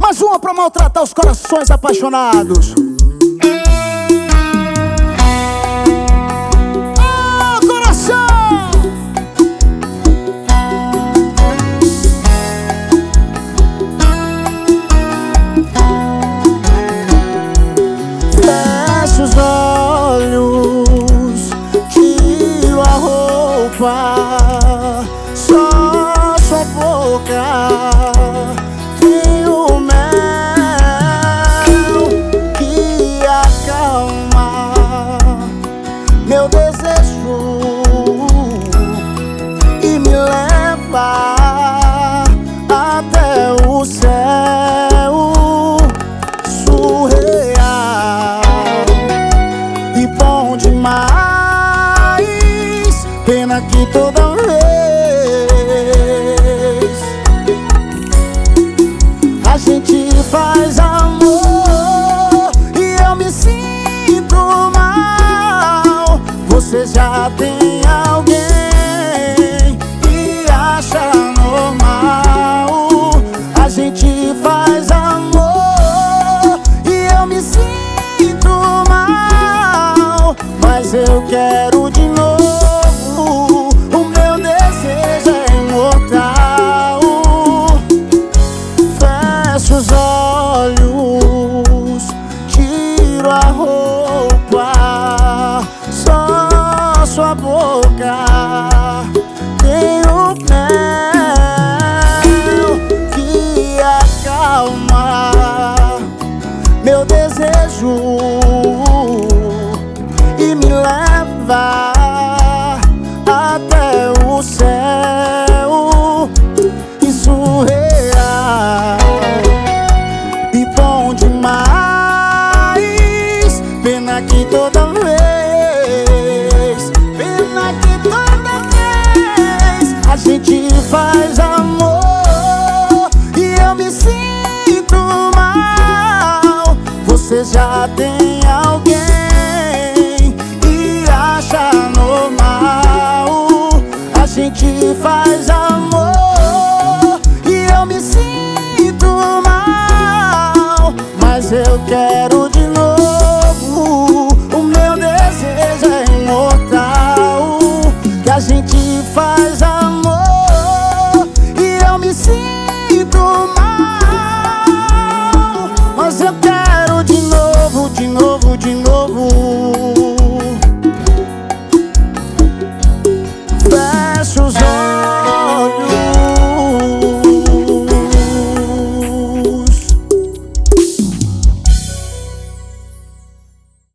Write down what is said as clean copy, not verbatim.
Mais uma pra maltratar os corações apaixonados. Oh, coração! Fecha os olhos, tiro a roupa, só sua boca tem o mel que acalma meu desejo e me leva até o céu surreal e bom demais. Pena que toda vez a gente faz amor e eu me sinto mal. Você já tem alguém e acha normal. A gente faz amor e eu me sinto mal, mas eu quero de novo. O meu desejo é imortal. Fecho os olhos, tiro a roupa, só sua boca tem o mel que acalma meu desejo e me leva até o céu e surreal e bom demais. Pena que toda vez, pena que toda vez a gente faz amor e eu me sinto mal. Você já tem alguém e acha normal. A gente faz amor e eu me sinto mal, mas eu quero